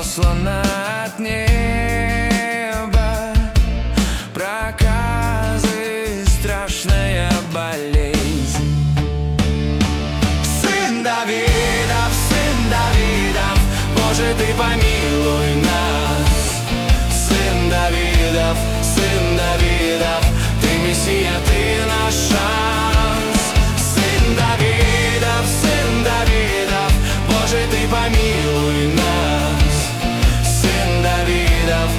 послана от неба, проказы, страшная болезнь. Сын Давидов, Боже, Ты помилуй нас. Сын Давидов, Ты Мессия, Ты наш шанс. Сын Давидов, Боже, Ты помилуй нас. Сын Давидов,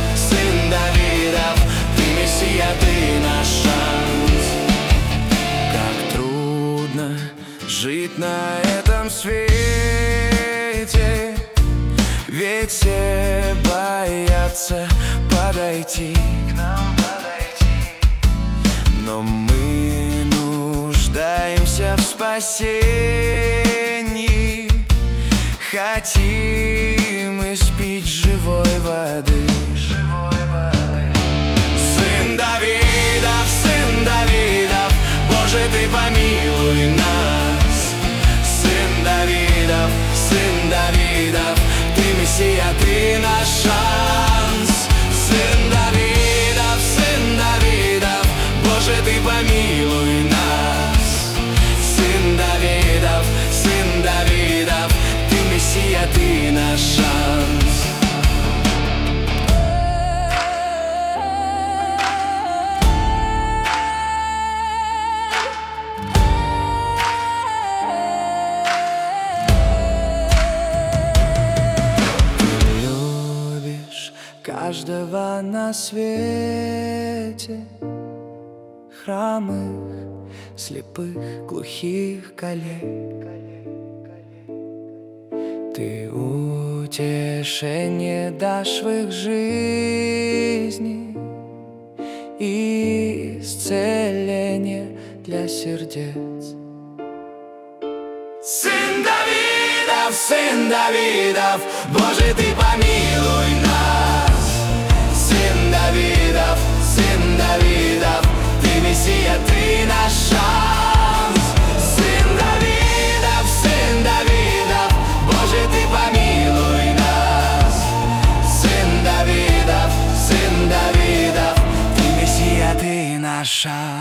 Ты Мессия, Ты наш шанс. Как трудно жить на этом свете, ведь все боятся подойти к нам, но мы нуждаемся в спасении, хотим испить живой воды. Сын Давидов, Боже, Ты помилуй нас. Сын Давидов, Ты Мессия, Ты наш шанс. Сын Давидов, Боже, Ты помилуй нас. Сын Давидов, Ты Мессия, Ты наш шанс. Каждого на свете, хромых, слепых, глухих коллег. Ты утешение дашь в их жизни и исцеление для сердец. Сын Давидов, Боже, Ты помилуй нас. Сын Давидов, Ты Мессия, Ты наш шанс. Сын Давидов, Боже, Ты помилуй нас. Сын Давидов, Ты Мессия, Ты наш шанс.